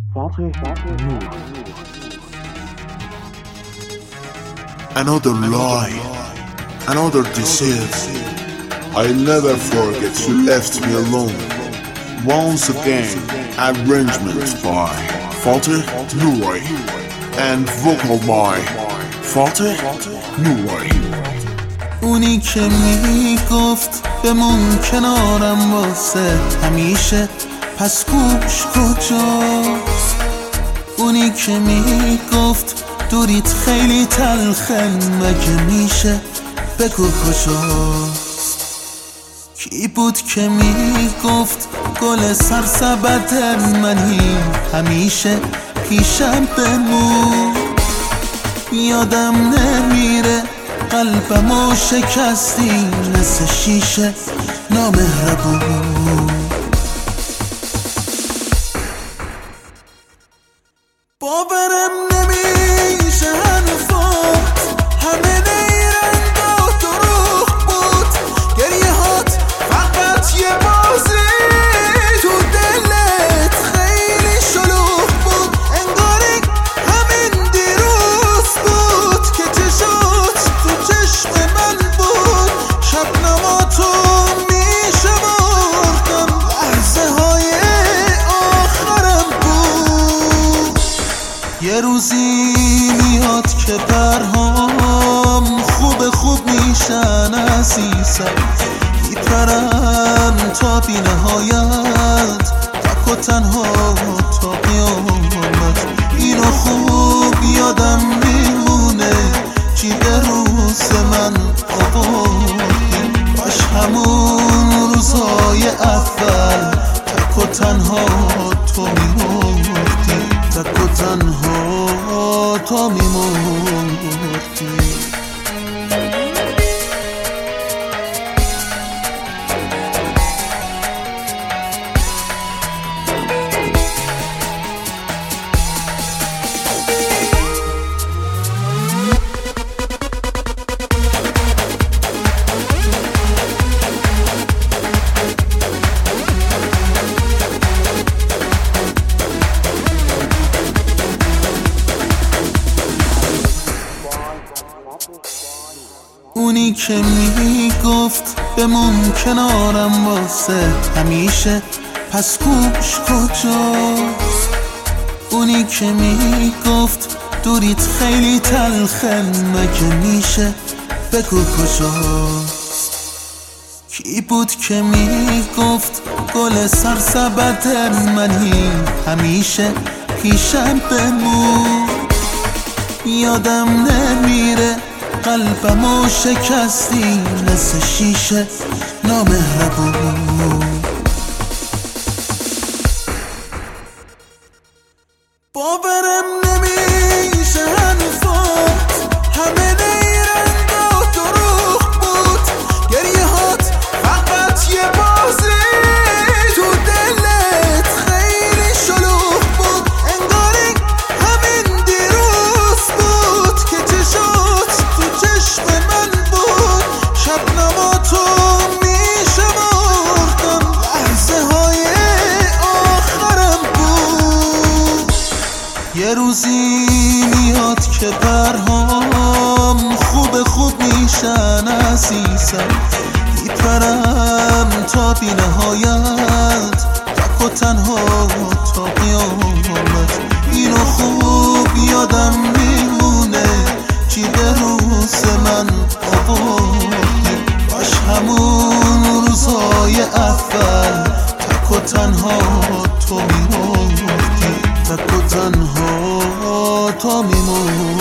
Another lie, another deceit. I'll never forget you left me alone. Once again, arrangements by Fateh Nouri and vocal by Fateh Nouri. اونی که میگفت بمون کنارم واسه همیشه، پس گوش کجاست؟ اونی که میگفت دوریت خیلی تلخه، مگه میشه بگو کجاست؟ کی بود که میگفت گل سرسبد منی، همیشه پیشم بمون؟ یادم نمیره قلبمو شکستی مثل شیشه نامهربون. باورم نمیشه هنوزات همه نیرنگ و دروغ بود، گریه هات فقط یه بازی تو دلت خیلی شلوغ بود. انگاری همین دیروز بود که چشات تو چشم من بود، شبنماتو میشمردم لحظه های آخرم بود. یه روزی میاد که پرهام خوب میشن عزیزم، میپرم تا بی نهایت، تک و تنها تا قیامت. اینو خوب یادم میمونه جیب روز من آوردی، باش همون روزهای اول تک و تنها تو میمردی، تک و تنها تو میمردی. اونی که میگفت بمون کنارم واسه همیشه، پس گوش کجاست؟ اونی که میگفت دوریت خیلی تلخه، مگه میشه بگو کجاست؟ کی بود که میگفت گل سرسبد منی، همیشه پیشم بمون؟ یادم نمیره قلبمو شکستی مثل شیشه نامهربون. باورم نمیشه هنوزات همه نیرنگ و دروغ بود، گریه هات فقط یه بازی تو دلت خیلی شلوغ بود. انگاری همین دیروز بود که چشات تو چشم من بود، شبنماتو میشمردم لحظه های آخرم بود. یه روزی میاد که پرهام خوب میشن عزیزم، میپرم تا بی نهایت، تک و تنها تا قیامت. اینو خوب یادم میمونه جیب روز من آوردی، باش همون روزهای اول تک و تنها تو میمردی، تک و تنها تو میمردی.